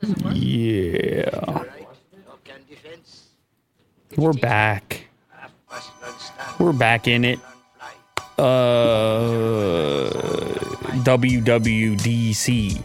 Yeah. We're back. We're back in it. WWDC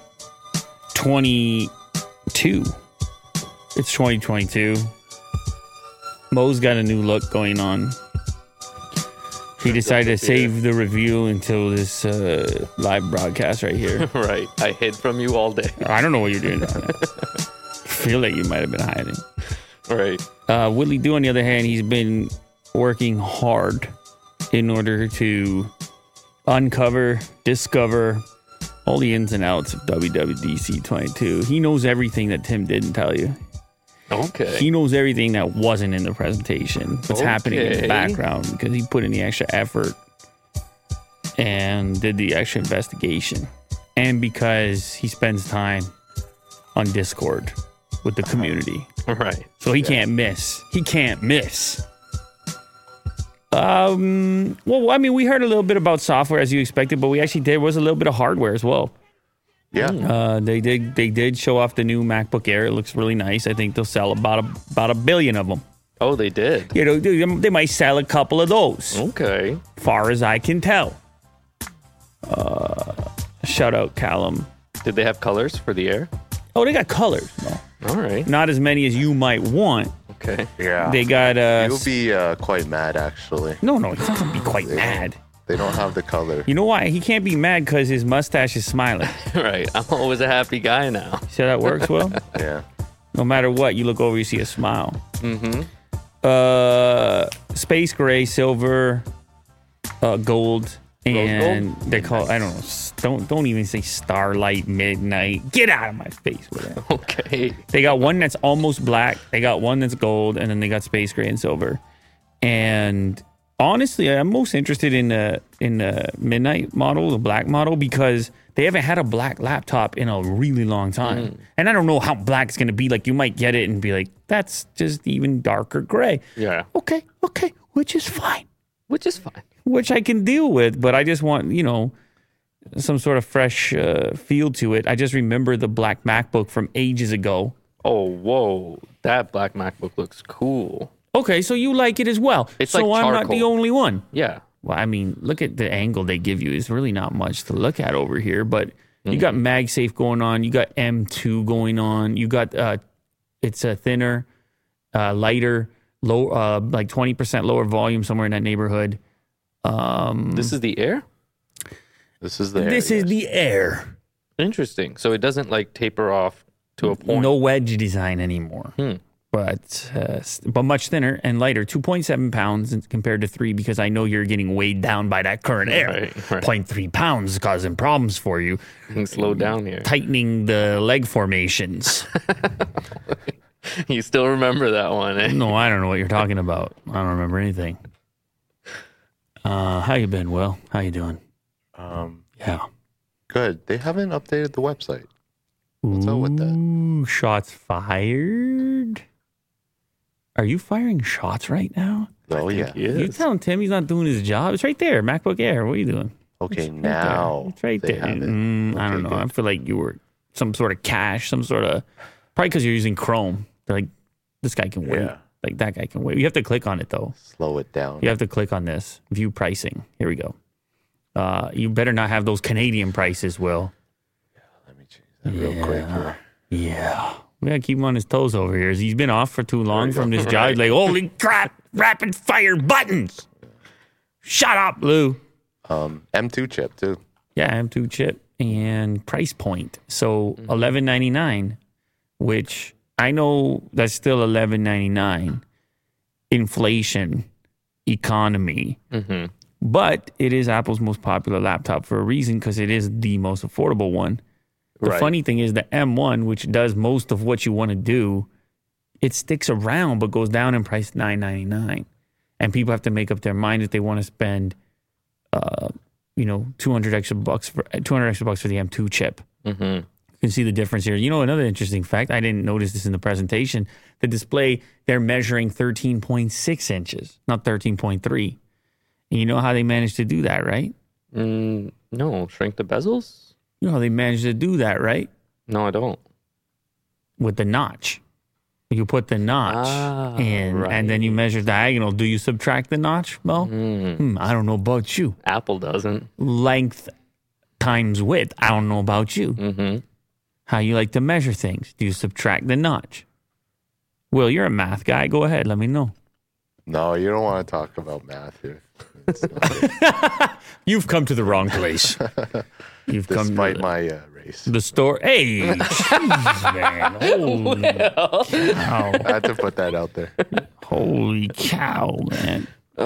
22. It's 2022. Mo's got a new look going on. He decided to save the review until this live broadcast right here. Right. I hid from you all day. I don't know what you're doing down there. I feel like you might have been hiding. Right. Willie Do, on the other hand, he's been working hard in order to uncover, discover all the ins and outs of WWDC 22. He knows everything that Tim didn't tell you. Okay. He knows everything that wasn't in the presentation, what's happening in the background, because he put in the extra effort and did the extra investigation. And because he spends time on Discord with the community. Right. So he can't miss. He can't miss. Well, I mean, we heard a little bit about software as you expected, but there was a little bit of hardware as well. Yeah. They did show off the new MacBook Air. It looks really nice. I think they'll sell about a billion of them. Oh, they did? You know, they might sell a couple of those. Okay. Far as I can tell. Shout out Callum. Did they have colors for the Air? Oh, they got colors. No. All right. Not as many as you might want. Okay. Yeah. They got You'll be quite mad, actually. No, he's not gonna be quite mad. They don't have the color. You know why? He can't be mad because his mustache is smiling. Right. I'm always a happy guy now. See how that works, Will? Yeah. No matter what, you look over, you see a smile. Mm-hmm. Space gray, silver, gold, and gold? they call, I don't know, don't even say starlight, midnight. Get out of my face with that. Okay. They got one that's almost black, they got one that's gold, and then they got space gray and silver. And honestly, I'm most interested in the midnight model, the black model, because they haven't had a black laptop in a really long time. And I don't know how black it's going to be. Like, you might get it and be like, that's just even darker gray. Yeah. Okay, which is fine. Which is fine. Which I can deal with, but I just want, some sort of fresh feel to it. I just remember the black MacBook from ages ago. Oh, whoa. That black MacBook looks cool. Okay, so you like it as well. It's so like I'm not the charcoal. only one. Yeah. Well, I mean, look at the angle they give you. It's really not much to look at over here, but you got MagSafe going on. You got M2 going on. You got, it's a thinner, lighter, low, like 20% lower volume, somewhere in that neighborhood. This is the Air? This is the This is the Air. Interesting. So it doesn't like taper off to a point. No wedge design anymore. But much thinner and lighter, 2.7 pounds compared to 3, because I know you're getting weighed down by that current Air. Right. 0.3 pounds causing problems for you. You can slow down here. Tightening the leg formations. You still remember that one, eh? No, I don't know what you're talking about. I don't remember anything. How you been, Will? How you doing? Yeah. Good. They haven't updated the website. What's up with that? Ooh, shots fired? Are you firing shots right now? Oh, yeah. He is. You telling Tim he's not doing his job? It's right there, MacBook Air. What are you doing? Okay, now. It's right they there. have it. I don't know. good. I feel like you were some sort of cache, probably because you're using Chrome. They're like, this guy can wait. Yeah. Like, that guy can wait. You have to click on it, though. Slow it down. You have to click on this. View pricing. Here we go. You better not have those Canadian prices, Will. Let me change that real quick here. Yeah. We got to keep him on his toes over here. He's been off for too long from this job. He's like, holy crap, rapid fire buttons. Shut up, Lou. M2 chip, too. Yeah, M2 chip and price point. So $11.99, which I know that's still $11.99. Inflation, economy. But it is Apple's most popular laptop for a reason, because it is the most affordable one. The Right. funny thing is the M1, which does most of what you want to do, it sticks around but goes down in price $9.99. And people have to make up their mind if they want to spend, $200 extra bucks for the M2 chip. You can see the difference here. You know, another interesting fact, I didn't notice this in the presentation. The display, they're measuring 13.6 inches, not 13.3. And you know how they managed to do that, right? No, shrink the bezels? You know how they managed to do that, right? No, I don't. with the notch. You put the notch in, right. and then you measure diagonal. Do you subtract the notch? Well, I don't know about you. Apple doesn't. Length times width. I don't know about you. Mm-hmm. How you like to measure things. Do you subtract the notch? Will, you're a math guy. Go ahead. Let me know. No, you don't want to talk about math here. It's not You've come to the wrong place. You've come despite to my race. the store. Hey, jeez, man. Holy cow. I had to put that out there. Holy cow, man.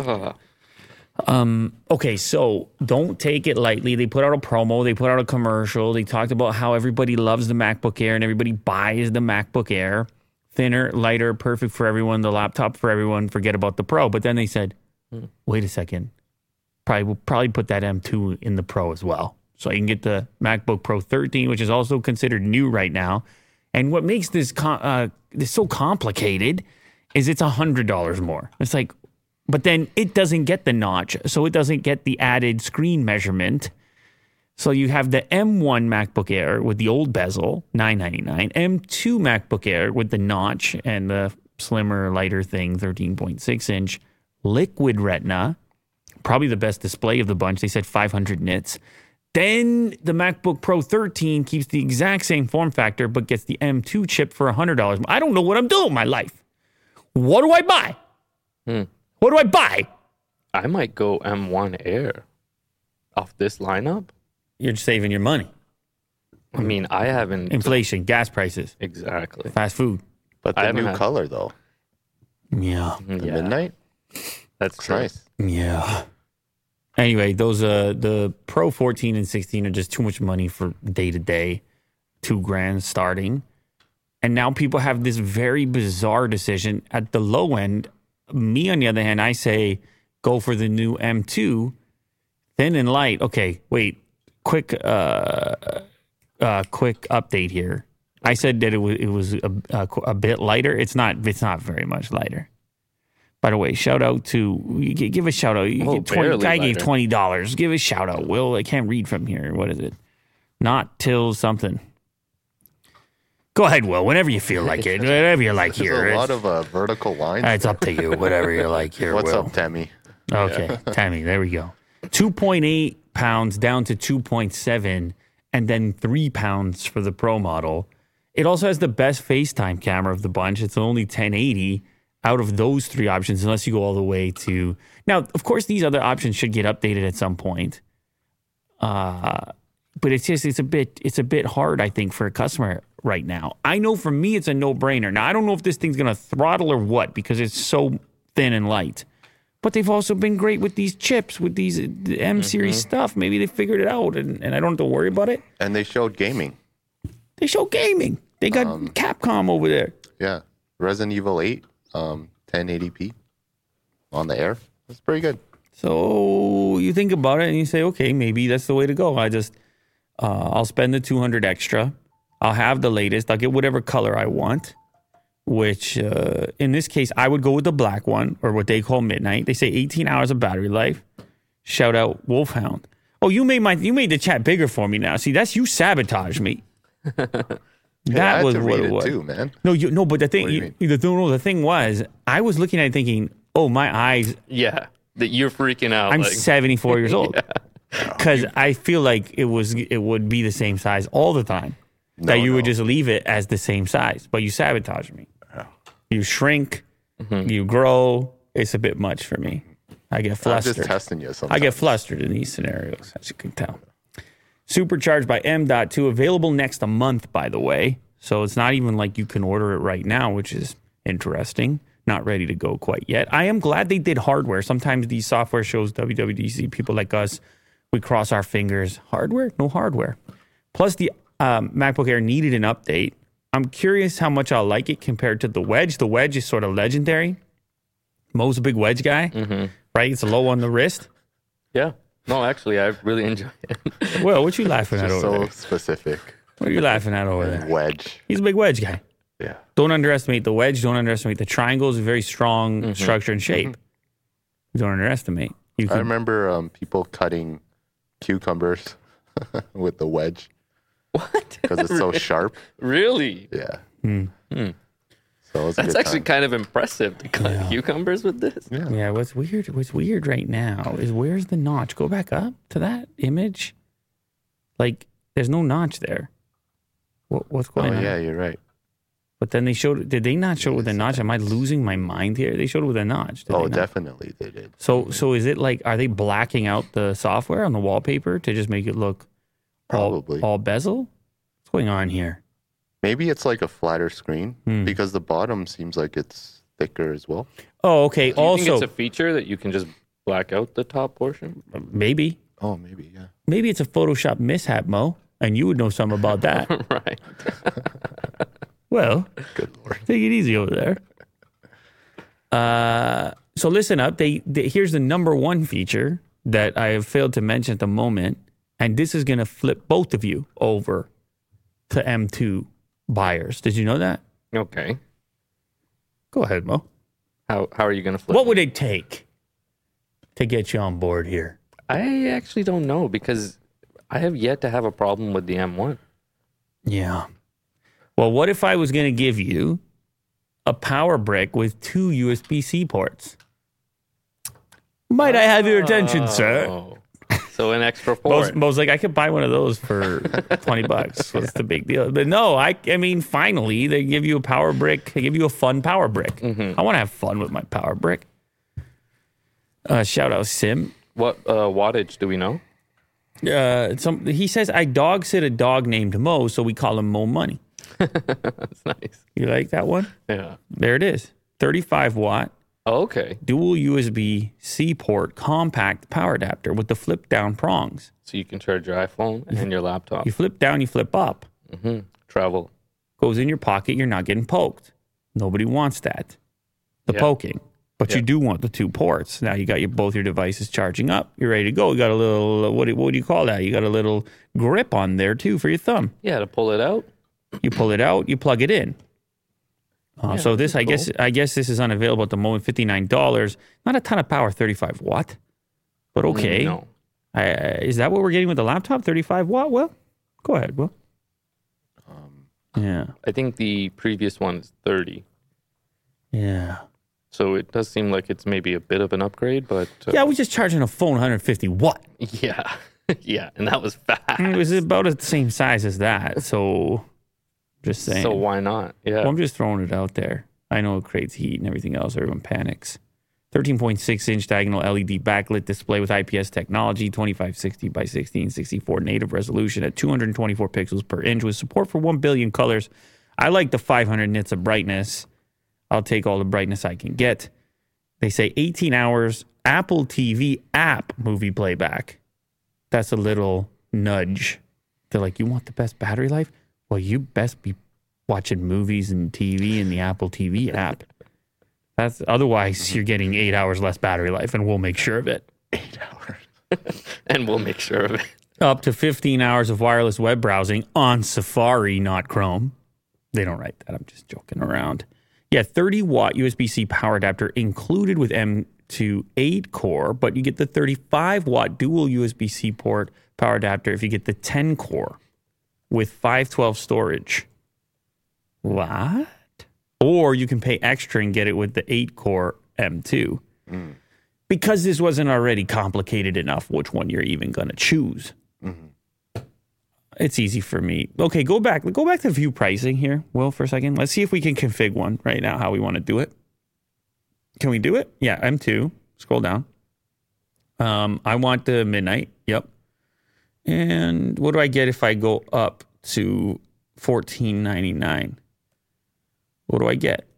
Uh, Okay, so don't take it lightly. They put out a promo. They put out a commercial. They talked about how everybody loves the MacBook Air and everybody buys the MacBook Air. Thinner, lighter, perfect for everyone. The laptop for everyone. Forget about the Pro. But then they said, wait a second. We'll probably put that M2 in the Pro as well. So you can get the MacBook Pro 13, which is also considered new right now. And what makes this so complicated is it's $100 more. It's like, but then it doesn't get the notch, so it doesn't get the added screen measurement. So you have the M1 MacBook Air with the old bezel, $999. M2 MacBook Air with the notch and the slimmer, lighter thing, 13.6 inch. Liquid Retina, probably the best display of the bunch. They said 500 nits. Then the MacBook Pro 13 keeps the exact same form factor, but gets the M2 chip for $100. I don't know what I'm doing with my life. What do I buy? What do I buy? I might go M1 Air off this lineup. You're just saving your money. I mean, I haven't. Inflation, gas prices, Exactly. fast food. But I the haven't new had- color, though. Yeah. The Yeah, midnight? that's It's true. nice. Yeah. Anyway, those the Pro 14 and 16 are just too much money for day to day, $2,000 starting. And now people have this very bizarre decision at the low end. Me, on the other hand, I say go for the new M2, thin and light. Okay, wait, quick update here. I said that it was a bit lighter. It's not very much lighter. By the way, shout out to give a shout out. You Oh, get 20, barely guy gave lighter. $20. Give a shout out. Will, I can't read from here. What is it? Not till something. Go ahead, Will. Whenever you feel like it. Whatever you like There's here. a lot of vertical lines. It's up to you. Whatever you like here, What's Will. up, Tammy? Okay, Tammy, there we go. 2.8 pounds down to 2.7, and then 3 pounds for the Pro model. It also has the best FaceTime camera of the bunch. It's only 1080 out of those three options, unless you go all the way to... Now, of course, these other options should get updated at some point. But it's a bit hard, I think, for a customer right now. I know for me, it's a no-brainer. Now, I don't know if this thing's going to throttle or what, because it's so thin and light. But they've also been great with these chips, with these M-series stuff. Maybe they figured it out, and I don't have to worry about it. And they showed gaming. They show gaming. They got Capcom over there. Yeah. Resident Evil 8, 1080p on the Air. That's pretty good. So you think about it and you say, okay, maybe that's the way to go. I'll spend the $200 extra. I'll have the latest. I'll get whatever color I want, which in this case, I would go with the black one, or what they call midnight. They say 18 hours of battery life. Shout out Wolfhound. Oh, you made the chat bigger for me now. See, that's you sabotage me. Hey, I That had was to what read it was. too, man. No, but the thing, What do you the thing was, I was looking at it thinking, oh, my eyes. Yeah, that you're freaking out. I'm like, 74 years old because I feel like it would be the same size all the time. That you would just leave it as the same size, but you sabotage me. You shrink, you grow. It's a bit much for me. I get I'm flustered. just testing you I sometimes. get flustered in these scenarios, as you can tell. Supercharged by M.2, available next month, by the way. So it's not even like you can order it right now, which is interesting. Not ready to go quite yet. I am glad they did hardware. Sometimes these software shows, WWDC, people like us, we cross our fingers. Hardware? No hardware. Plus, the MacBook Air needed an update. I'm curious how much I'll like it compared to the Wedge. The Wedge is sort of legendary. Mo's a big Wedge guy, right? It's low on the wrist. Yeah. No, actually, I really enjoy it. Well, what you laughing at Just over so there? specific. What are you laughing at over there? Wedge. He's a big Wedge guy. Yeah. Don't underestimate the Wedge. Don't underestimate the triangle. Is a very strong structure and shape. Don't underestimate. You I can, remember people cutting cucumbers with the wedge What? because it's so sharp. Really? Yeah. So it's a That's good actually time. kind of impressive to cut cucumbers with this. Yeah. Yeah, what's weird right now is where's the notch? Go back up to that image. Like, there's no notch there. What's Oh, going on? yeah, you're right. But then they showed, did they not show it with a notch? Am I losing my mind here? They showed it with a notch. Did they Oh, not? definitely they did. So is it like, are they blacking out the software on the wallpaper to just make it look Probably. all bezel? What's going on here? Maybe it's like a flatter screen Hmm. because the bottom seems like it's thicker as well. Oh, okay. Do you think Also, it's a feature that you can just black out the top portion? maybe Oh, maybe, yeah. it's a Photoshop mishap, Mo, and you would know something about that. Right. Well, Good Lord. take it easy over there. So listen up. Here's the number one feature that I have failed to mention at the moment, and this is going to flip both of you over to M2 buyers. Did you know that? Okay. Go ahead, Mo. How are you going to flip? What would it take to get you on board here? I actually don't know because I have yet to have a problem with the M1. Yeah. Well, what if I was going to give you a power brick with 2 USB-C ports? Might I have your attention, sir? Oh. So an extra port. Mo's like, I could buy one of those for $20. What's the big deal? But no, I mean, finally, they give you a power brick. They give you a fun power brick. I want to have fun with my power brick. Shout out Sim. What wattage do we know? He says, I dog sit a dog named Mo, so we call him Mo Money. That's nice. You like that one? Yeah. There it is. 35 watt. Oh, okay. Dual USB-C port compact power adapter with the flip down prongs. So you can charge your iPhone and your laptop. You flip down, you flip up. Travel. Goes in your pocket, you're not getting poked. Nobody wants that. The Yeah. poking. But you do want the 2 ports. Now you got both your devices charging up. You're ready to go. You got a little, what do you call that? You got a little grip on there too for your thumb. Yeah, to pull it out. You pull it out, you plug it in. So this, that's I guess this is unavailable at the moment, $59. Not a ton of power, 35 watt. But okay. No. Is that what we're getting with the laptop? 35 watt? Well, go ahead, Will. Yeah. I think the previous one is 30. Yeah. So it does seem like it's maybe a bit of an upgrade, but Yeah, we're just charging a phone 150 watt. yeah. Yeah, and that was fast. It was about the same size as that. So, just saying. So why not? Yeah. Well, I'm just throwing it out there. I know it creates heat and everything else. Everyone panics. 13.6-inch diagonal LED backlit display with IPS technology, 2560 by 1664 native resolution at 224 pixels per inch with support for 1 billion colors. I like the 500 nits of brightness. I'll take all the brightness I can get. They say 18 hours Apple TV app movie playback. That's a little nudge. They're like, you want the best battery life? Well, you best be watching movies and TV in the Apple TV app. Otherwise, you're getting 8 hours less battery life, and we'll make sure of it. 8 hours. And we'll make sure of it. Up to 15 hours of wireless web browsing on Safari, not Chrome. They don't write that. I'm just joking around. Yeah, 30-watt USB-C power adapter included with M2 8-core, but you get the 35-watt dual USB-C port power adapter if you get the 10-core with 512 storage. What? Or you can pay extra and get it with the 8-core M2. Because this wasn't already complicated enough, which one you're even going to choose. It's easy for me. Okay, go back to view pricing here, Will, for a second. Let's see if we can config one right now, how we want to do it. Can we do it? Yeah, M2. Scroll down. I want the midnight. Yep. And what do I get if I go up to $14.99? What do I get?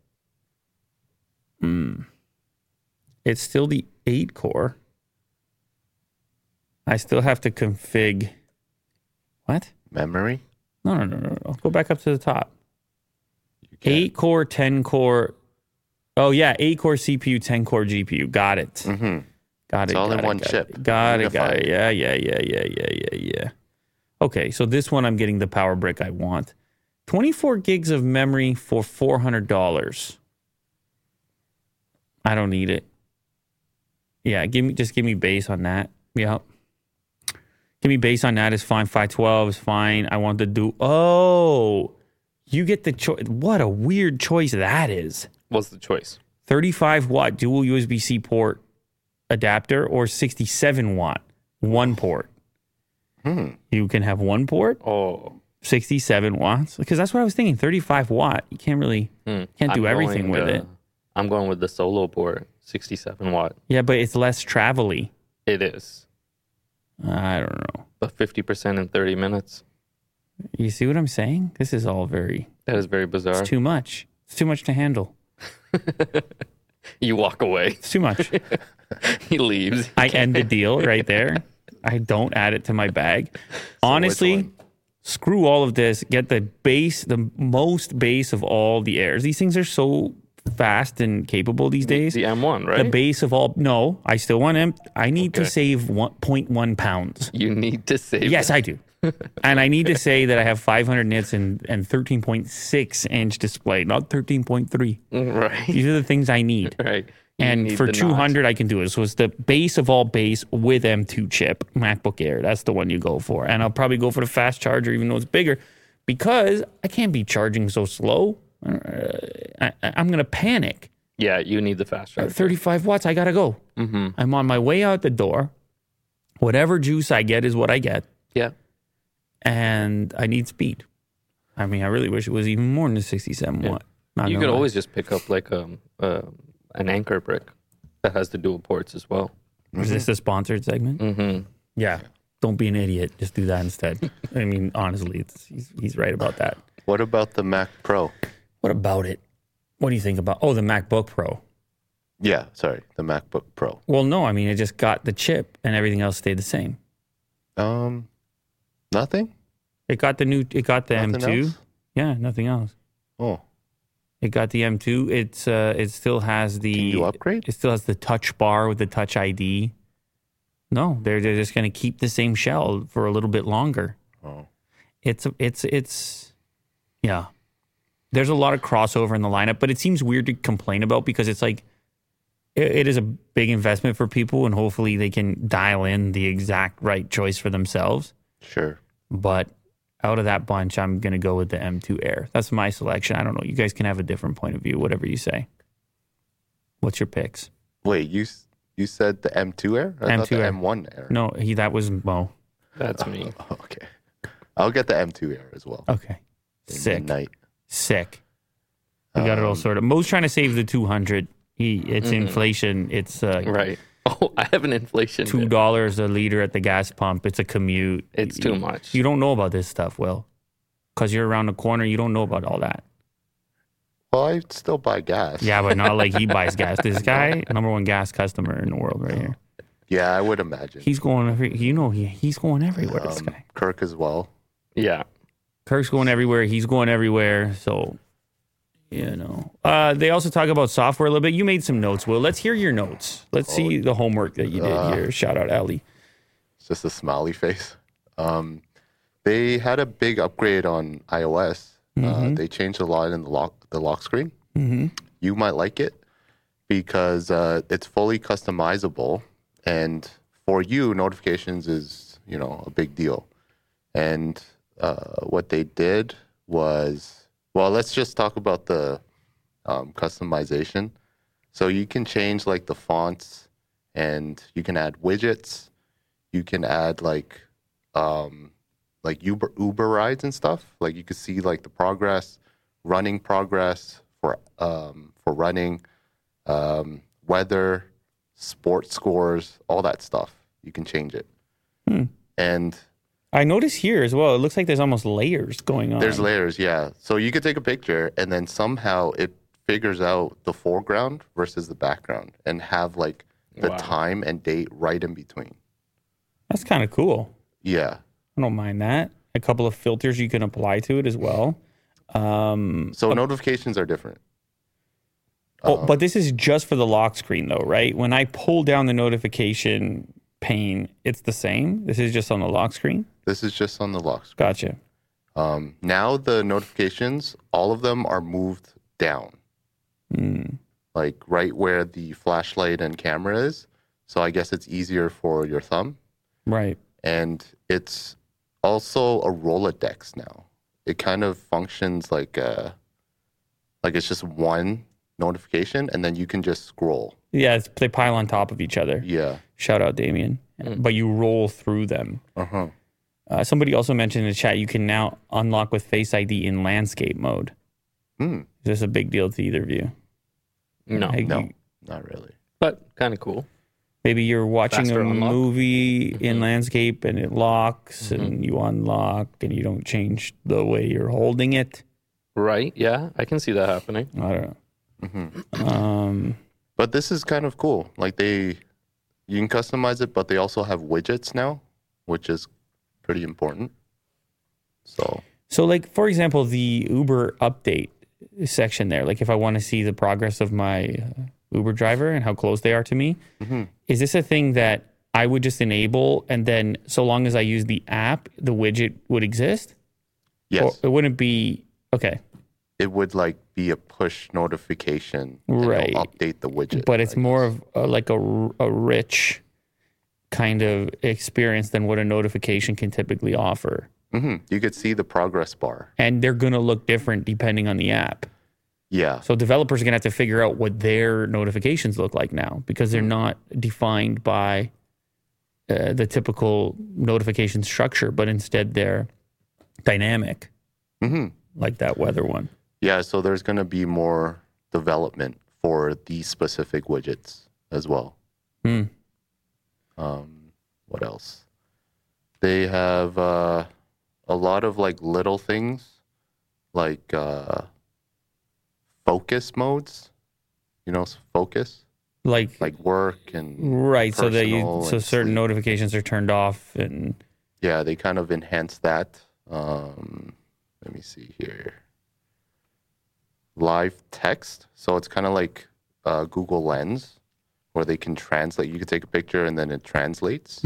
It's still the 8-core. I still have to config. What? Memory? No. Go back up to the top. can. 8-core, 10-core. Oh, yeah. 8-core CPU, 10-core GPU. Got it. Mm-hmm. Got it. It's all in got it, one got chip. it. Got it. Unified. Yeah. Okay, so this one I'm getting the power brick I want. 24 gigs of memory for $400. I don't need it. Yeah, just give me base on that. Yep. Give me base on that is fine. 512 is fine. I want to do. Oh, You get the choice. What a weird choice that is. What's the choice? 35 watt dual USB-C port adapter or 67 watt one port. You can have one port, Oh, 67 watts. Because that's what I was thinking. 35 watt. You can't really can't do everything with it. I'm going with the solo port, 67 watt. Yeah, but it's less travel-y. It is, I don't know. but 50% in 30 minutes. You see what I'm saying? This is all very. That is very bizarre. It's too much. It's too much to handle. You walk away. It's too much. He leaves. I end the deal right there. I don't add it to my bag. Honestly, screw all of this. Get the base, the most base of all the airs. These things are so fast and capable these days. The M1, right? The base of all. No, I still want M. I need to save 1.1 pounds. You need to save. Yes, I do. And I need to say that I have 500 nits and 13.6 inch display, not 13.3. Right. These are the things I need. Right. You And need for the 200, I can do it. So it's the base of all base with M2 chip, MacBook Air. That's the one you go for. And I'll probably go for the fast charger, even though it's bigger, because I can't be charging so slow. I'm going to panic. Yeah, you need the fast charger. 35 watts, I got to go. Mm-hmm. I'm on my way out the door. Whatever juice I get is what I get. Yeah. And I need speed. I mean, I really wish it was even more than 67 watt. Not You gonna could lie. always just pick up like an Anchor brick that has the dual ports as well. Is this a sponsored segment? Mm-hmm. Yeah. Don't be an idiot. Just do that instead. I mean, honestly, he's right about that. What about the Mac Pro? What about it? What do you think about? Oh, the MacBook Pro. Yeah, sorry, the MacBook Pro. Well, no, I mean, it just got the chip and everything else stayed the same. Nothing. It got the Nothing M2. else? Yeah, nothing else. Oh, It got the M2. It still has the. can you upgrade? It still has the touch bar with the Touch ID. No, they're just going to keep the same shell for a little bit longer. Oh, It's yeah. There's a lot of crossover in the lineup, but it seems weird to complain about because it's like it is a big investment for people, and hopefully they can dial in the exact right choice for themselves. sure. But out of that bunch, I'm going to go with the M2 Air. That's my selection. I don't know. You guys can have a different point of view, whatever you say. What's your picks? Wait, you said the M2 Air? I thought M2 the Air. M1 Air. No, that was Mo. That's me. Okay, I'll get the M2 Air as well. Okay. Sick. Midnight. Sick. We got it all sorted. Mo's trying to save the 200. It's inflation. It's Right. Oh, I have an inflation. bit. $2 a liter at the gas pump. It's a commute. It's too much. You don't know about this stuff, Will, because you're around the corner. You don't know about all that. Well, I still buy gas. Yeah, but not like he buys gas. This guy, number one gas customer in the world, right here. Yeah, I would imagine. He's going he's going everywhere. This guy. Kirk as well. Yeah. Kirk's going everywhere. He's going everywhere. So, they also talk about software a little bit. You made some notes, Will. Let's hear your notes. Let's see the homework that you did here. Shout out, Ali. It's just a smiley face. They had a big upgrade on iOS. They changed a lot in the lock screen. You might like it because it's fully customizable, and for you, notifications is a big deal. And what they did was, well, let's just talk about the customization. So you can change like the fonts, and you can add widgets. You can add like Uber rides and stuff. Like you could see like the progress, running progress for running, weather, sports scores, all that stuff. You can change it. And I notice here as well, it looks like there's almost layers going on. there's layers, yeah. So you could take a picture and then somehow it figures out the foreground versus the background and have like the time and date right in between. That's kind of cool. Yeah. I don't mind that. A couple of filters you can apply to it as well. So notifications are different. But this is just for the lock screen though, right? When I pull down the notification pane, it's the same. This is just on the lock screen. This is just on the lock screen. Gotcha. Now the notifications, all of them are moved down. Like right where the flashlight and camera is. So I guess it's easier for your thumb. Right. And it's also a Rolodex now. it kind of functions like it's just one notification, and then you can just scroll. Yeah, they pile on top of each other. Yeah. Shout out, Damien. But you roll through them. Somebody also mentioned in the chat you can now unlock with Face ID in landscape mode. Is this a big deal to either of you? No, No, not really. but kind of cool. Maybe you're watching Faster a unlock. movie in landscape and it locks and you unlock and you don't change the way you're holding it. Right? Yeah, I can see that happening. I don't know. But this is kind of cool. Like you can customize it, but they also have widgets now, which is pretty important. So like, for example, the Uber update section there, like if I want to see the progress of my Uber driver and how close they are to me, is this a thing that I would just enable and then so long as I use the app, the widget would exist? yes, Or it wouldn't be, okay. it would like be a push notification. And Right. it'll update the widget. But it's more of like a rich kind of experience than what a notification can typically offer. You could see the progress bar. And they're going to look different depending on the app. Yeah. So developers are going to have to figure out what their notifications look like now because they're not defined by the typical notification structure, but instead they're dynamic, like that weather one. Yeah. So there's going to be more development for these specific widgets as well. What else? They have a lot of like little things like focus modes, focus Like work and right, so that personal so and certain sleep. notifications are turned off and Yeah, they kind of enhance that. Let me see here. Live text. So it's kind of like Google Lens where they can translate. You can take a picture and then it translates.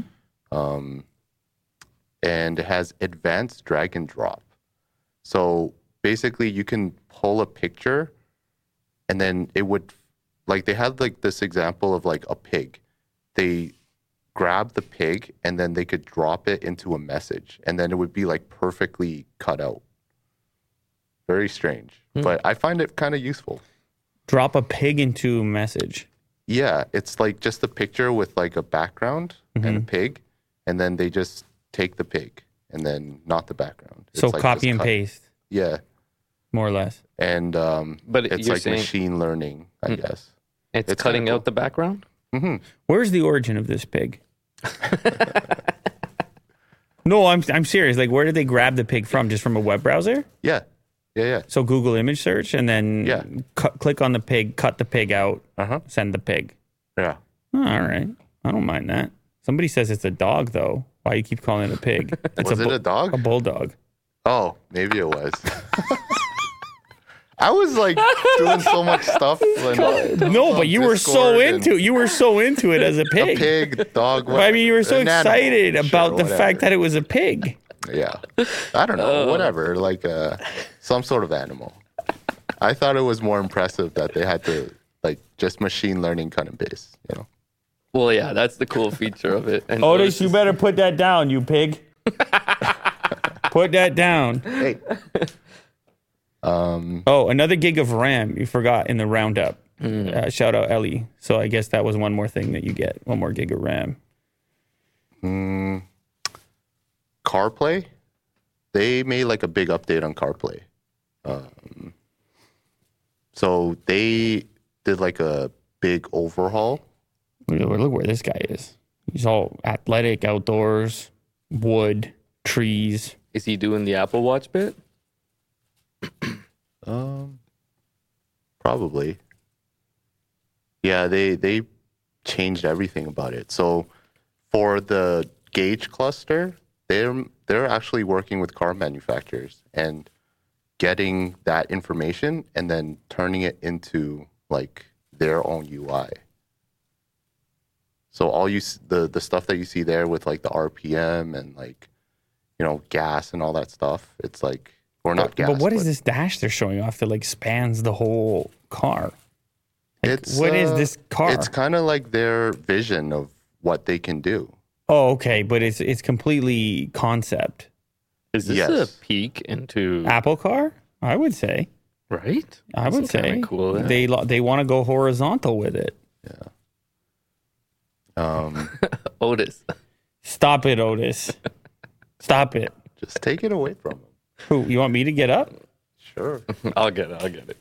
And it has advanced drag and drop. So basically you can pull a picture and then it would, like they had like this example of like a pig. They grab the pig and then they could drop it into a message and then it would be like perfectly cut out. Very strange, but I find it kind of useful. drop a pig into a message. Yeah, it's like just a picture with like a background and a pig, and then they just take the pig and then not the background. So It's like copy just and paste, Yeah, more or less. and But it's you're like saying machine learning, I guess. it's it's cutting kinda out the background? Where's the origin of this pig? No, I'm serious. Like, where did they grab the pig from? Just from a web browser? Yeah, yeah. So Google image search and then Yeah. click on the pig, cut the pig out, send the pig. Yeah. Oh, all right. I don't mind that. Somebody says it's a dog, though. Why you keep calling it a pig? It's Was it a dog? A bulldog. Oh, maybe it was. I was like doing so much stuff. No, but you were so into it as a pig. A pig, dog. But, I mean, you were so an animal. excited Sure, about the whatever. fact that it was a pig. Yeah. I don't know. Whatever. Like some sort of animal. I thought it was more impressive that they had to like just machine learning cut and paste, you know? Well, yeah, that's the cool feature of it. And Otis, you better put that down, you pig. Put that down. Hey. Oh, another gig of RAM you forgot in the roundup. Shout out Ellie. So I guess that was one more thing that you get. One more gig of RAM. CarPlay. They made like a big update on CarPlay. So they did like a big overhaul. Look where this guy is. He's all athletic, outdoors, wood, trees. Is he doing the Apple Watch bit? Probably. Yeah, they changed everything about it. So for the gauge cluster, they're actually working with car manufacturers and getting that information and then turning it into like their own UI. So all the stuff that you see there with like the RPM and like, you know, gas and all that stuff, it's like, or not gas. But what is this dash they're showing off that like spans the whole car? What is this car? It's kind of like their vision of what they can do. Oh, okay, but it's completely concept. Is this Yes. a peek into Apple Car, I would say. right? I would That's kinda say cool. Yeah. they want to go horizontal with it. Otis. Stop it, Otis. Stop it. Just take it away from him. Who, you want me to get up? Sure. I'll get it.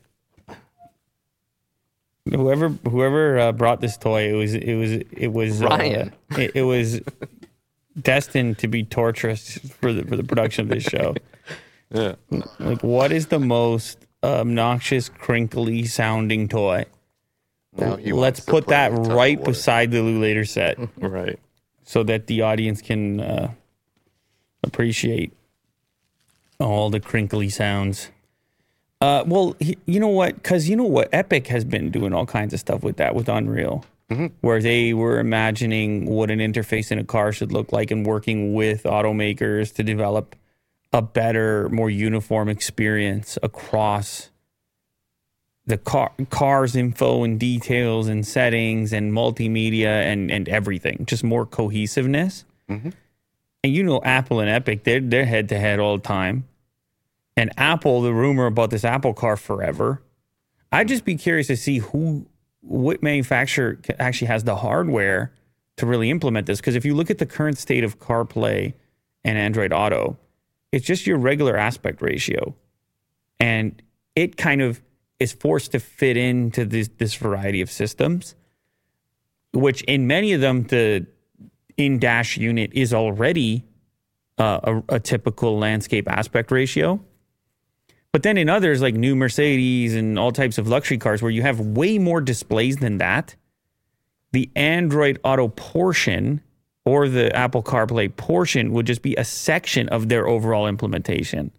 Whoever brought this toy, it was Ryan. It was destined to be torturous for the production of this show. Yeah. Like, what is the most obnoxious, crinkly sounding toy? Now he Let's wants to put play that tug of right war. beside the Lou Later set Right. so that the audience can appreciate all the crinkly sounds. Well, you know what? Because you know what? Epic has been doing all kinds of stuff with that, with Unreal, where they were imagining what an interface in a car should look like and working with automakers to develop a better, more uniform experience across the car's info and details and settings and multimedia and everything. Just more cohesiveness. And you know, Apple and Epic, they're head to head all the time. And Apple, the rumor about this Apple Car forever. I'd just be curious to see what manufacturer actually has the hardware to really implement this. Because if you look at the current state of CarPlay and Android Auto, it's just your regular aspect ratio. And it kind of is forced to fit into this variety of systems, which in many of them, the in-dash unit is already a typical landscape aspect ratio. But then in others, like new Mercedes and all types of luxury cars where you have way more displays than that, the Android Auto portion or the Apple CarPlay portion would just be a section of their overall implementation.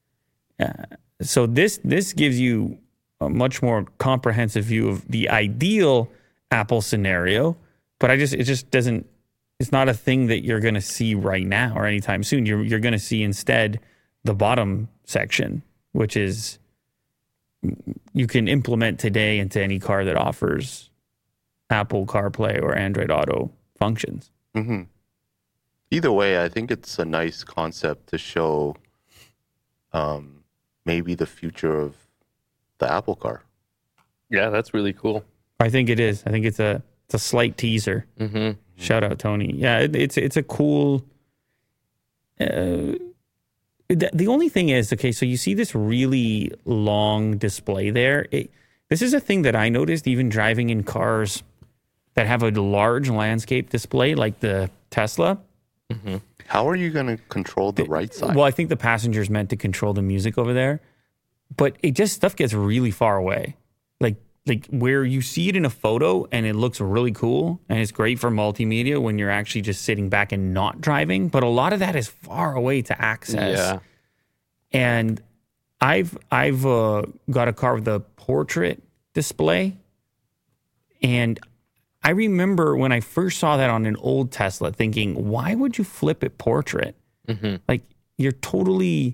So this gives you a much more comprehensive view of the ideal Apple scenario, but it just doesn't, it's not a thing that you're going to see right now or anytime soon. You're going to see instead the bottom section, which is you can implement today into any car that offers Apple CarPlay or Android Auto functions. Either way, I think it's a nice concept to show maybe the future of the Apple Car. Yeah, that's really cool. I think it is. I think it's a slight teaser. Shout out Tony. Yeah, it's a cool. The only thing is, okay, so you see this really long display there. This is a thing that I noticed even driving in cars that have a large landscape display like the Tesla. How are you going to control the right side? Well, I think the passenger's meant to control the music over there, but stuff gets really far away. Like where you see it in a photo and it looks really cool and it's great for multimedia when you're actually just sitting back and not driving. But a lot of that is far away to access. Yeah. And I've got a car with a portrait display. And I remember when I first saw that on an old Tesla thinking, why would you flip it portrait? Like you're totally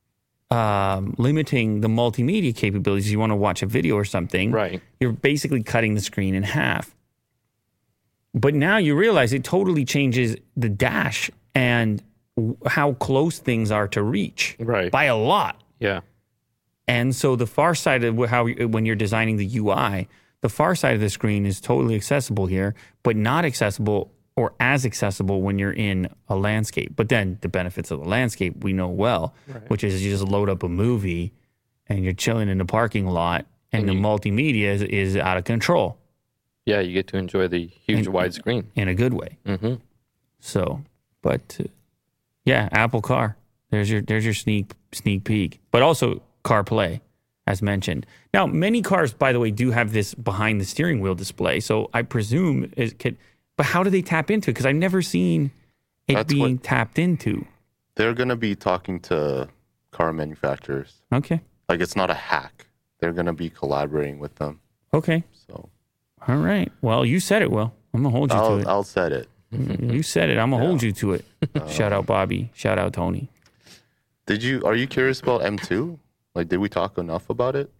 limiting the multimedia capabilities. You want to watch a video or something. Right. You're basically cutting the screen in half. But now you realize it totally changes the dash and how close things are to reach. Right. By a lot. Yeah. And so the far side of when you're designing the UI, the far side of the screen is totally accessible here, but not accessible or as accessible when you're in a landscape. But then the benefits of the landscape we know well, which is you just load up a movie and you're chilling in the parking lot and the multimedia is out of control. Yeah, you get to enjoy the huge widescreen. In a good way. So, but yeah, Apple Car. There's your sneak peek. But also CarPlay, as mentioned. Now, many cars, by the way, do have this behind the steering wheel display. So I presume it could. But how do they tap into it? Because I've never seen it being tapped into. They're going to be talking to car manufacturers. Okay. Like it's not a hack. They're going to be collaborating with them. Okay. So All right. Well, you said it, Will. I'm going to hold you to it. I'll set it. You said it. I'm going to hold you to it. Shout out Bobby. Shout out Tony. Are you curious about M2? Like, did we talk enough about it?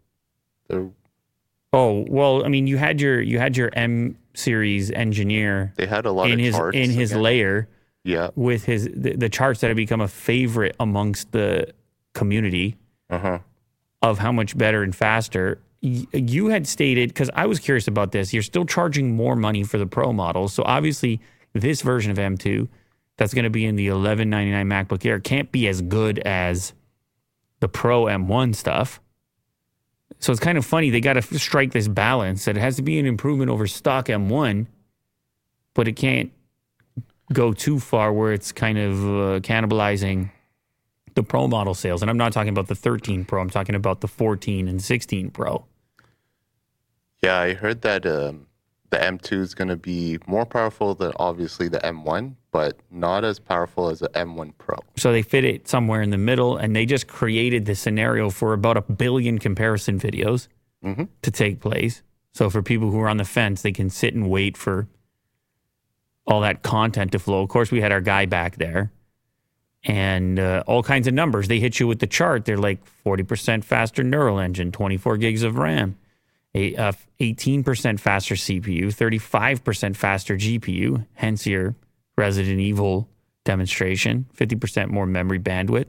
Oh, well, I mean, you had your M series engineer They had a lot in of his charts in his again. layer Yeah. with the charts that have become a favorite amongst the community of how much better and faster. You had stated, because I was curious about this, you're still charging more money for the Pro models. So obviously this version of M2 that's going to be in the $1199 MacBook Air can't be as good as the Pro M1 stuff. So it's kind of funny. They got to strike this balance that it has to be an improvement over stock M1, but it can't go too far where it's kind of cannibalizing the Pro model sales. And I'm not talking about the 13 Pro. I'm talking about the 14 and 16 Pro. Yeah, I heard that the M2 is going to be more powerful than obviously the M1, but not as powerful as the M1 Pro. So they fit it somewhere in the middle, and they just created the scenario for about 1 billion comparison videos to take place. So for people who are on the fence, they can sit and wait for all that content to flow. Of course, we had our guy back there, and all kinds of numbers. They hit you with the chart. They're like 40% faster neural engine, 24 gigs of RAM, 18% faster CPU, 35% faster GPU, hence your Resident Evil demonstration, 50% more memory bandwidth,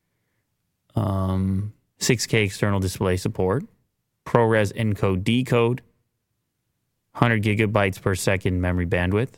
6K external display support, ProRes encode decode, 100 gigabytes per second memory bandwidth.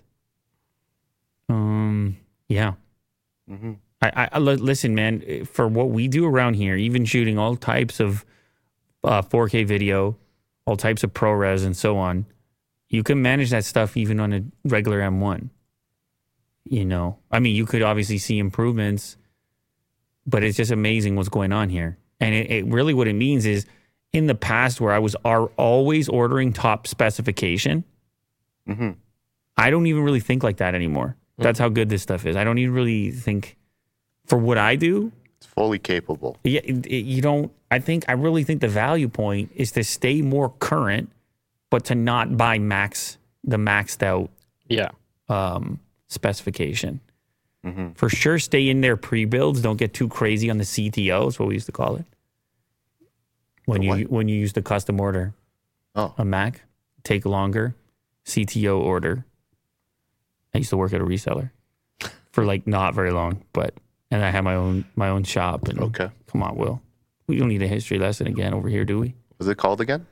Yeah. I listen, man, for what we do around here, even shooting all types of 4K video, all types of ProRes and so on, you can manage that stuff even on a regular M1. You know, I mean, you could obviously see improvements, but it's just amazing what's going on here. And it really, what it means is, in the past where I was always ordering top specification, I don't even really think like that anymore. That's how good this stuff is. I don't even really think, for what I do, It's fully capable. yeah, you don't. I really think the value point is to stay more current, but to not buy the maxed out specification. For sure, stay in their pre-builds. Don't get too crazy on the CTO. Is what we used to call it. When you used to custom order a Mac, take longer. CTO order. I used to work at a reseller for like not very long, and I had my own shop. And come on, Will, we don't need a history lesson again over here, do we? What's it called again?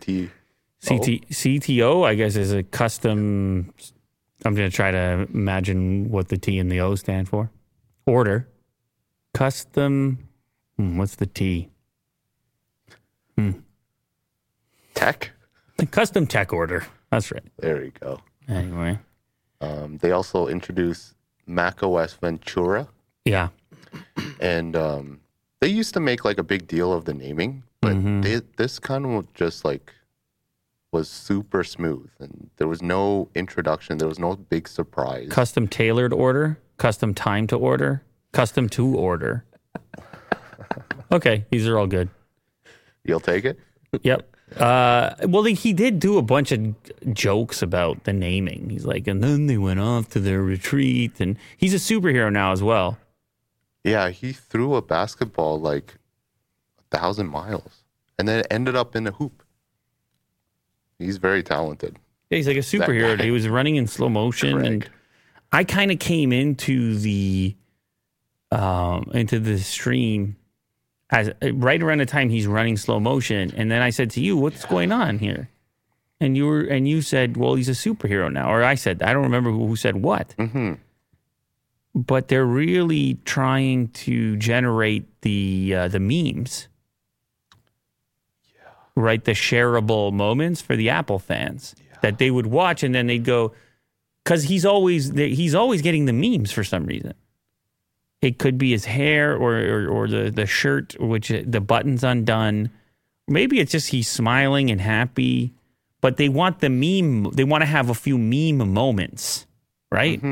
CTO, I guess, is a custom. I'm going to try to imagine what the T and the O stand for. Order. Custom. What's the T? Tech? Custom tech order. That's right. There you go. Anyway. They also introduced macOS Ventura. Yeah. And they used to make like a big deal of the naming, but this kind of just like was super smooth, and there was no introduction. There was no big surprise. Custom tailored order, custom time to order, custom to order. Okay, these are all good. You'll take it? Yep. Well, he did do a bunch of jokes about the naming. He's like, and then they went off to their retreat, and he's a superhero now as well. Yeah, he threw a basketball like 1,000 miles, and then it ended up in a hoop. He's very talented. Yeah, he's like a superhero. He was running in slow motion, and I kind of came into the stream as right around the time he's running slow motion, and then I said to you, "What's going on here?" And you said, "Well, he's a superhero now," or I said, I don't remember who said what. But they're really trying to generate the memes. Right, the shareable moments for the Apple fans that they would watch, and then they'd go, because he's always getting the memes for some reason. It could be his hair or the shirt, which the button's undone. Maybe it's just he's smiling and happy, but they want the meme. They want to have a few meme moments, right?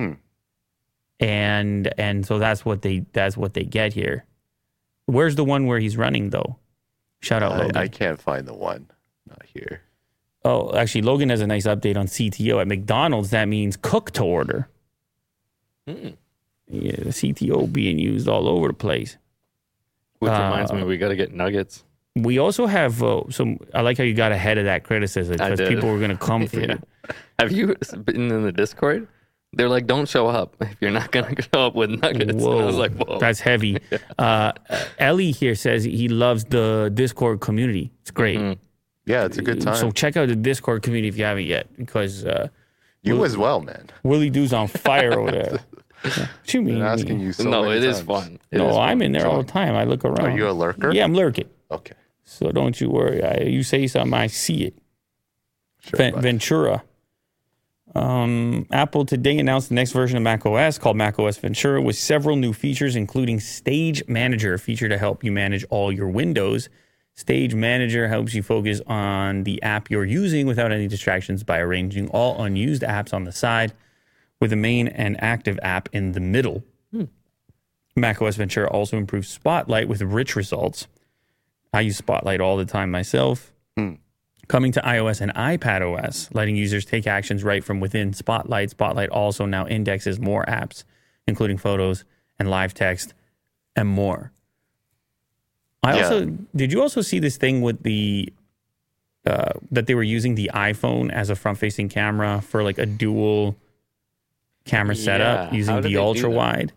And so that's what they get here. Where's the one where he's running though? Shout out, Logan. I can't find the one. Not here. Oh, actually, Logan has a nice update on CTO. At McDonald's, that means cook to order. Yeah, the CTO being used all over the place. Which reminds me, we got to get nuggets. We also have some. I like how you got ahead of that criticism because people were going to come for you. Have you been in the Discord? They're like, don't show up if you're not going to show up with nuggets. And I was like, whoa. That's heavy. Ellie here says he loves the Discord community. It's great. Yeah, it's a good time. So check out the Discord community if you haven't yet, because you as well, man. Willie Doo's on fire over there. What you mean? Been asking you so No, many it is times. fun. I'm in there all the time. I look around. Are you a lurker? Yeah, I'm lurking. Okay. So don't you worry. You say something, I see it. Sure, bud. Ventura. Apple today announced the next version of macOS called macOS Ventura with several new features, including Stage Manager, a feature to help you manage all your windows. Stage Manager helps you focus on the app you're using without any distractions by arranging all unused apps on the side with the main and active app in the middle. macOS Ventura also improves Spotlight with rich results. I use Spotlight all the time myself. Coming to iOS and iPadOS, letting users take actions right from within Spotlight. Spotlight also now indexes more apps, including photos and live text and more. Did you also see this thing with the that they were using the iPhone as a front-facing camera for like a dual camera setup using the ultra wide?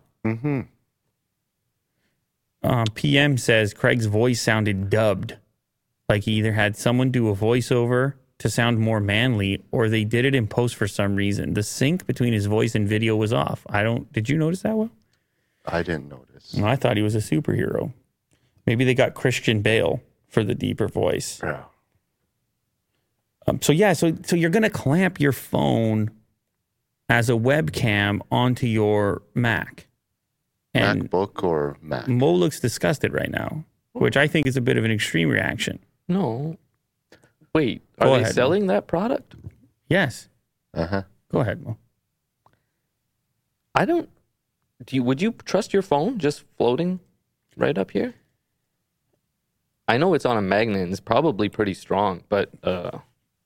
PM says Craig's voice sounded dubbed. Like he either had someone do a voiceover to sound more manly, or they did it in post for some reason. The sync between his voice and video was off. Did you notice that one? I didn't notice. No, I thought he was a superhero. Maybe they got Christian Bale for the deeper voice. Yeah. So you're going to clamp your phone as a webcam onto your Mac. And MacBook or Mac? Mo looks disgusted right now, which I think is a bit of an extreme reaction. No. Wait, are they selling that product? Yes. Uh-huh. Go ahead, Mo. Would you trust your phone just floating right up here? I know it's on a magnet and it's probably pretty strong, but then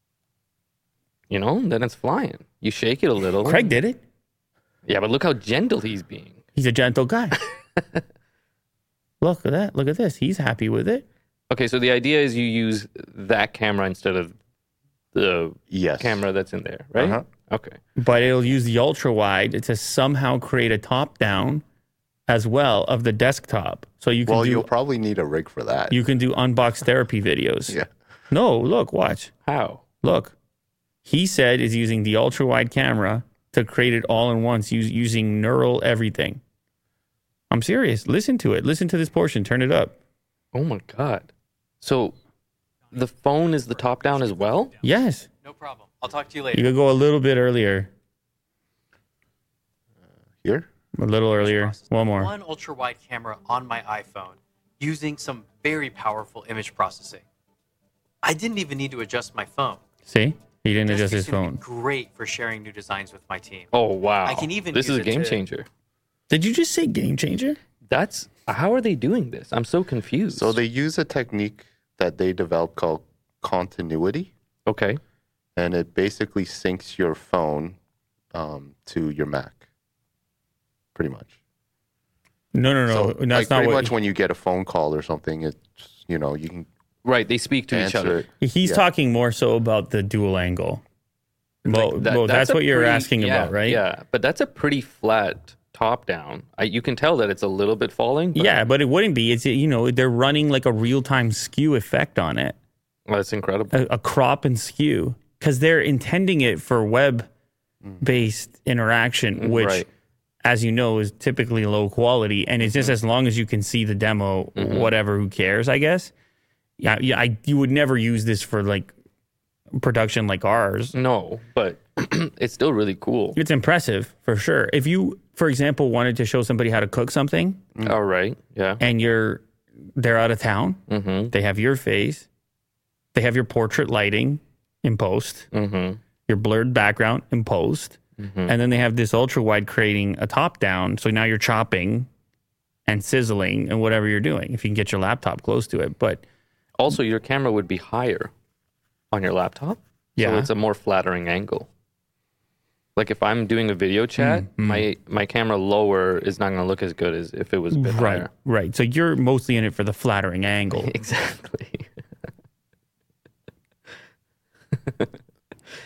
it's flying. You shake it a little. Craig did it. Yeah, but look how gentle he's being. He's a gentle guy. Look at that. Look at this. He's happy with it. Okay, so the idea is you use that camera instead of the camera that's in there, right? Uh-huh. Okay. But it'll use the ultra wide to somehow create a top down as well of the desktop. So you can you'll probably need a rig for that. You can do unbox therapy videos. Yeah. No, look, watch. How? Look. He said is using the ultra wide camera to create it all in once using neural everything. I'm serious. Listen to it. Listen to this portion. Turn it up. Oh my God. So the phone is the top down as well? Yes. No problem. I'll talk to you later. You could go a little bit earlier. Here? A little earlier. One more. One ultra wide camera on my iPhone using some very powerful image processing. I didn't even need to adjust my phone. See? He didn't This adjust his is gonna be phone. Great for sharing new designs with my team. Oh, wow. I can even This use is a it game to- changer. Did you just say game changer? How are they doing this? I'm so confused. So they use a technique that they developed called continuity, Okay. and it basically syncs your phone to your Mac, pretty much. No. So, That's like, not pretty what much when you get a phone call or something, it's, you can Right, they speak to each answer other. it. he's talking more so about the dual angle. Well, that's a what you're pretty- asking about, right? Yeah, but that's a pretty flat top down. You can tell that it's a little bit falling. But Yeah, but it wouldn't be. It's they're running like a real time skew effect on it, That's incredible. a crop and skew, because they're intending it for web based interaction, which, Right. as you know, is typically low quality, and it's just as long as you can see the demo, whatever, who cares? I guess. Yeah. You would never use this for like production like ours. No, but it's still really cool. It's impressive for sure. If you, for example, wanted to show somebody how to cook something, All right. Yeah. and they're out of town, they have your face, they have your portrait lighting in post, your blurred background in post, and then they have this ultra wide creating a top down. So now you're chopping and sizzling and whatever you're doing, if you can get your laptop close to it. But Also, your camera would be higher on your laptop. Yeah. So it's a more flattering angle. Like if I'm doing a video chat, my camera lower is not going to look as good as if it was a bit higher. right. So you're mostly in it for the flattering angle. Exactly.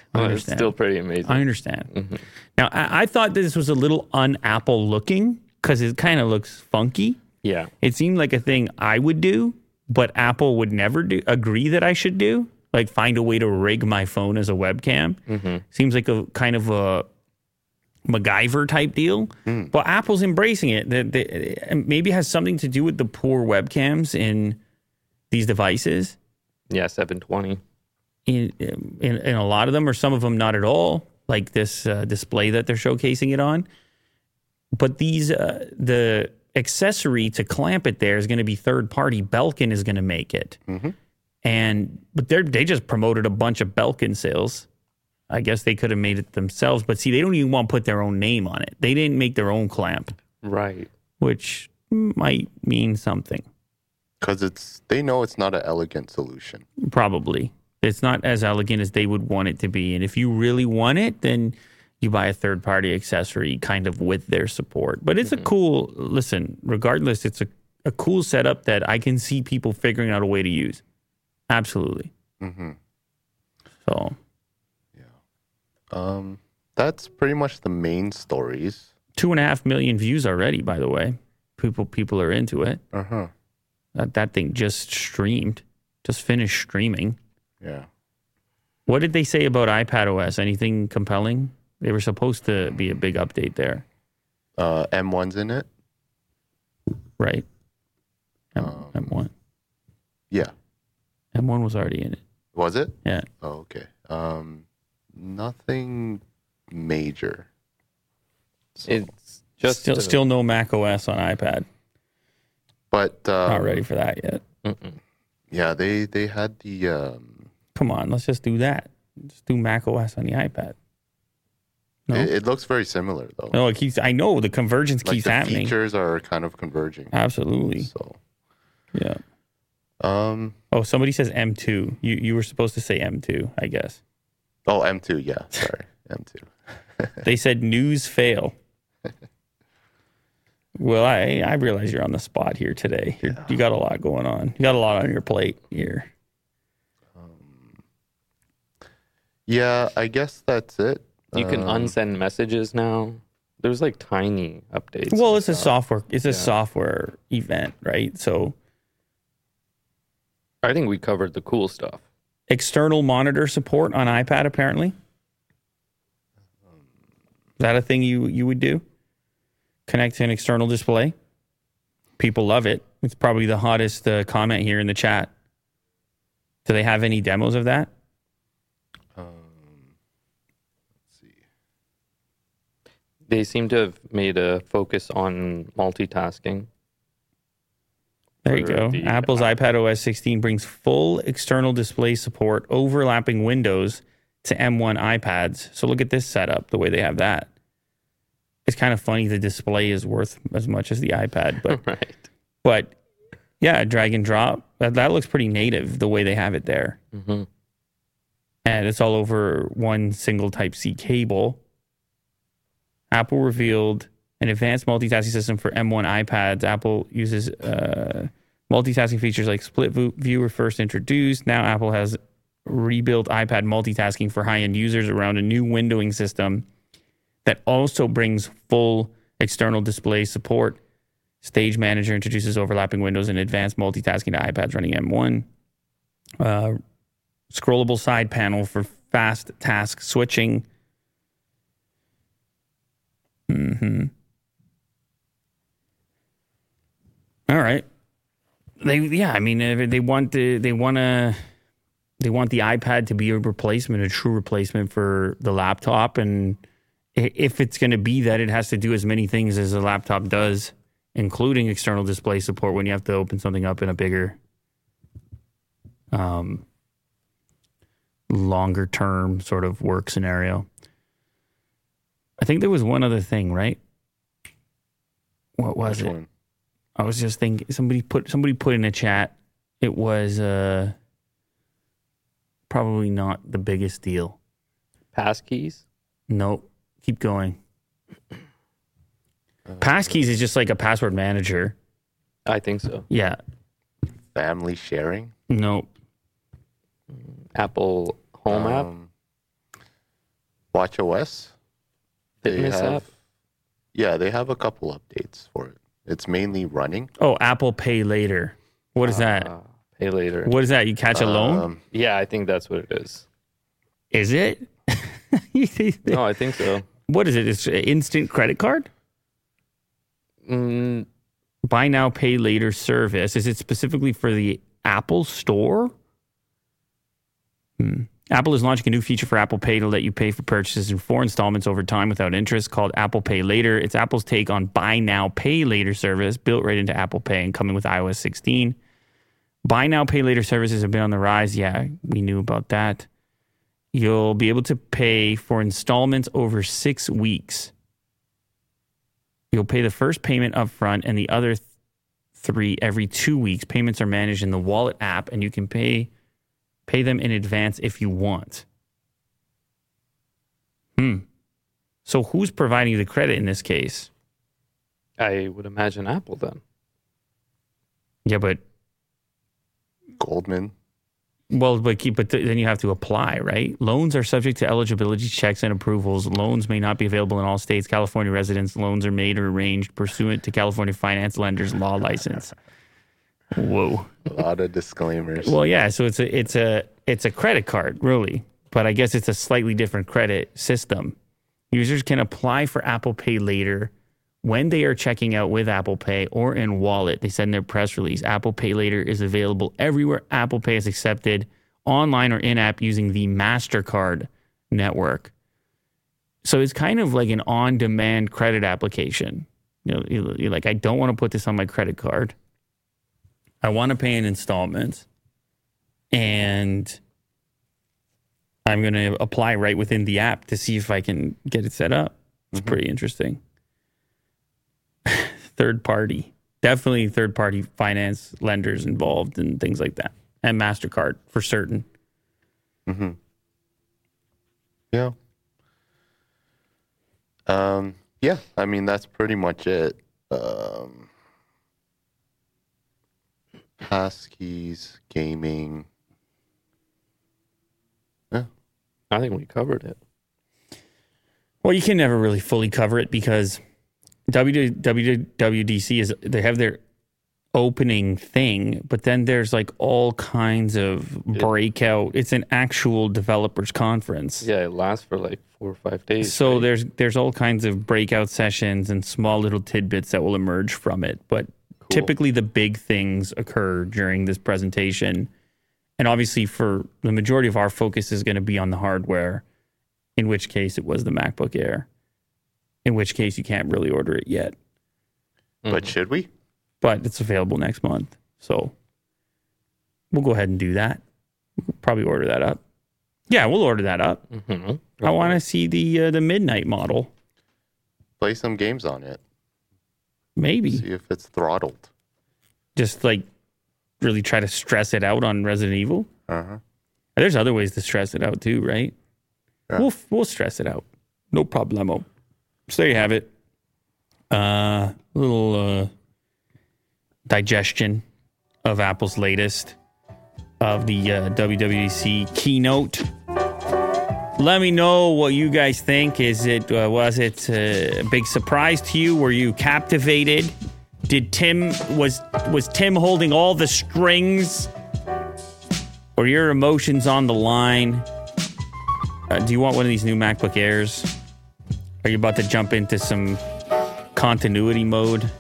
I It's understand. still pretty amazing. I understand. Now, I thought this was a little un-Apple looking because it kind of looks funky. Yeah. It seemed like a thing I would do, but Apple would never agree that I should do. Like find a way to rig my phone as a webcam. Seems like a kind of a MacGyver type deal. But Apple's embracing it. Maybe it has something to do with the poor webcams in these devices. Yeah, 720. In a lot of them, or some of them not at all, like this display that they're showcasing it on. But the accessory to clamp it there is going to be third party. Belkin is going to make it. But they just promoted a bunch of Belkin sales. I guess they could have made it themselves, but see, they don't even want to put their own name on it. They didn't make their own clamp, Right. which might mean something. Because they know it's not an elegant solution. Probably. It's not as elegant as they would want it to be. And if you really want it, then you buy a third party accessory kind of with their support. But it's a cool, listen, regardless, it's a cool setup that I can see people figuring out a way to use. Absolutely. So That's pretty much the main stories. 2.5 million views already, by the way. People are into it. That thing just streamed, just finished streaming. Yeah. What did they say about iPadOS? Anything compelling? They were supposed to be a big update there, M1's in it. right? M1. Yeah. M1 was already in it. Was it? Yeah. Oh, okay. Nothing major. It's just Still no Mac OS on iPad. But Not ready for that yet. yeah, they had the Come on, let's just do that. Just do Mac OS on the iPad. No? it looks very similar though. No, it keeps. I know the convergence Like keeps the happening. features are kind of converging. Absolutely. So Yeah. Oh, somebody says M2. You were supposed to say M2, I guess. oh, M2, yeah, sorry. M2. They said news fail. Well, I realize you're on the spot here today. You got a lot going on. You got a lot on your plate here. Yeah, I guess that's it. You can unsend messages now. There's like tiny updates. Well, it's a software. It's a software event, right? So I think we covered the cool stuff. external monitor support on iPad, apparently. Is that a thing you would do? Connect to an external display. People love it. It's probably the hottest comment here in the chat. Do they have any demos of that? Let's see. They seem to have made a focus on multitasking. There you For go. the Apple's iPad OS 16 brings full external display support, overlapping windows to M1 iPads. So look at this setup, the way they have that. It's kind of funny the display is worth as much as the iPad, but Right. but yeah, drag and drop. That looks pretty native the way they have it there. Mm-hmm. And it's all over one single Type-C cable. Apple revealed an advanced multitasking system for M1 iPads. Apple uses multitasking features like split view were first introduced. Now Apple has rebuilt iPad multitasking for high-end users around a new windowing system that also brings full external display support. Stage Manager introduces overlapping windows and advanced multitasking to iPads running M1. Scrollable side panel for fast task switching. All right. They want the iPad to be a replacement, a true replacement for the laptop, and if it's going to be that, it has to do as many things as a laptop does, including external display support when you have to open something up in a bigger, longer term sort of work scenario. I think there was one other thing, right? What was Which it? one? I was just thinking. Somebody put in a chat. It was probably not the biggest deal. Passkeys? Nope. Keep going. Passkeys is just like a password manager. I think so. Yeah. Family sharing. Nope. Apple Home app? Watch OS. Fitness app. Yeah, they have a couple updates for it. It's mainly running. Oh, Apple Pay Later. What is that? Pay later. What is that? You catch a loan? Yeah, I think that's what it is. Is it? No, I think so. What is it? It's an instant credit card? Buy now, pay later service. Is it specifically for the Apple Store? Apple is launching a new feature for Apple Pay to let you pay for purchases in 4 installments over time without interest, called Apple Pay Later. It's Apple's take on buy now, pay later service, built right into Apple Pay and coming with iOS 16. Buy now, pay later services have been on the rise. Yeah, we knew about that. You'll be able to pay for installments over 6 weeks. You'll pay the first payment up front and the other 3 every 2 weeks. Payments are managed in the Wallet app, and you can pay them in advance if you want. So who's providing the credit in this case? I would imagine Apple then. Yeah, but Goldman. but then you have to apply, right? Loans are subject to eligibility checks and approvals. Loans may not be available in all states. California residents' loans are made or arranged pursuant to California finance lenders' law license. Whoa. A lot of disclaimers. Well, yeah, so it's a credit card, really, but I guess it's a slightly different credit system. Users can apply for Apple Pay Later when they are checking out with Apple Pay or in Wallet. They said in their press release, Apple Pay Later is available everywhere Apple Pay is accepted, online or in-app, using the MasterCard network. So it's kind of like an on-demand credit application. You know, you're like, I don't want to put this on my credit card. I want to pay in installments, and I'm going to apply right within the app to see if I can get it set up. It's pretty interesting. Third party. Definitely third party finance lenders involved and things like that. And MasterCard for certain. Mm-hmm. Yeah. Yeah, I mean, that's pretty much it. Passkeys, gaming. Yeah. I think we covered it. Well, you can never really fully cover it because WWDC they have their opening thing, but then there's like all kinds of breakout. It's an actual developers conference. Yeah, it lasts for like 4 or 5 days. So right? there's all kinds of breakout sessions and small little tidbits that will emerge from it. But typically the big things occur during this presentation. And obviously for the majority of our focus is going to be on the hardware, in which case it was the MacBook Air, in which case you can't really order it yet. But should we? But it's available next month. So we'll go ahead and do that. We'll probably order that up. Yeah, we'll order that up. Mm-hmm. I want to see the midnight model. Play some games on it. Maybe. See if it's throttled. Just like really try to stress it out on Resident Evil. Uh-huh. There's other ways to stress it out too, right? Yeah. We'll stress it out. No problemo. So there you have it. Little digestion of Apple's latest of the WWDC keynote. Let me know what you guys think. Was it a big surprise to you? Were you captivated? Was Tim holding all the strings? Or your emotions on the line? Do you want one of these new MacBook Airs? Are you about to jump into some continuity mode?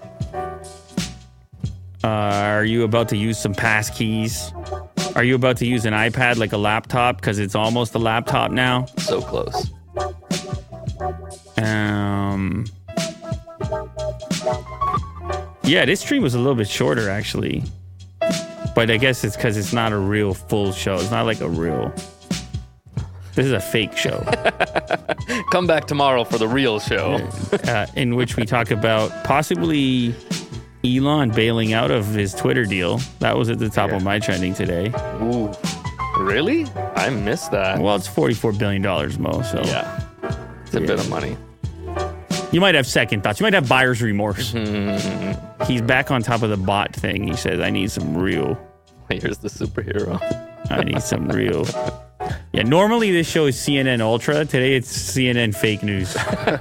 Are you about to use some passkeys? Are you about to use an iPad like a laptop because it's almost a laptop now? So close. Yeah, this stream was a little bit shorter actually, but I guess it's because it's not a real full show. It's not like a real. This is a fake show. Come back tomorrow for the real show. In which we talk about possibly Elon bailing out of his Twitter deal. That was at the top of my trending today. Ooh, really? I missed that. Well, it's $44 billion, Mo. So Yeah, it's a bit of money. You might have second thoughts. You might have buyer's remorse. He's back on top of the bot thing. He says, I need some real. Here's the superhero. I need some real Yeah, normally this show is CNN Ultra. Today it's CNN fake news.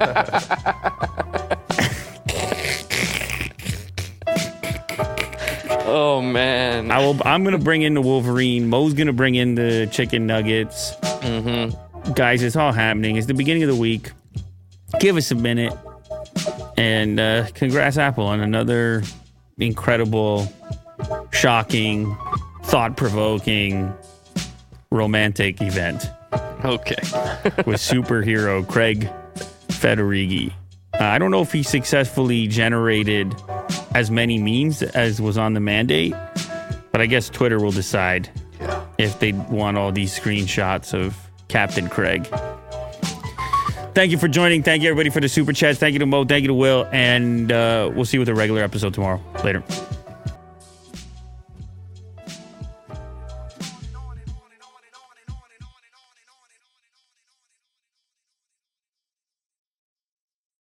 Oh man. I'm gonna bring in the Wolverine. Mo's gonna bring in the chicken nuggets. Guys, it's all happening. It's the beginning of the week. Give us a minute. And congrats, Apple, on another incredible, shocking, thought-provoking, romantic event. Okay. With superhero Craig Federighi. I don't know if he successfully generated as many memes as was on the mandate, but I guess Twitter will decide if they want all these screenshots of Captain Craig. Thank you for joining. Thank you, everybody, for the super chats. Thank you to Mo. Thank you to Will. And we'll see you with a regular episode tomorrow. Later.